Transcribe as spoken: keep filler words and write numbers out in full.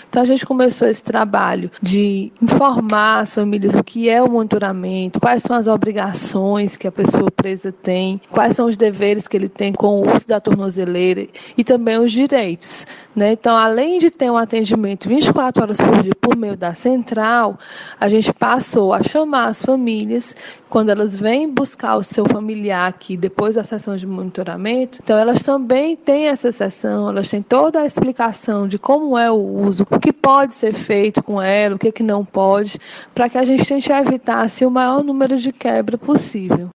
Então a gente começou esse trabalho de informar as famílias o que é o monitoramento, quais são as obrigações que a pessoa presa tem, quais são os deveres que ele tem com o uso da tornozeleira e também os direitos, né? Então, além de ter um atendimento vinte e quatro horas por dia por meio da central, a gente passou a chamar as famílias quando elas vêm buscar o seu familiar aqui depois da sessão de monitoramento. Então, elas também têm essa sessão, elas têm toda a explicação de como é o uso, o que pode ser feito com ela, o que, que não pode, para que a gente tente evitar assim, o maior número de quebra possível.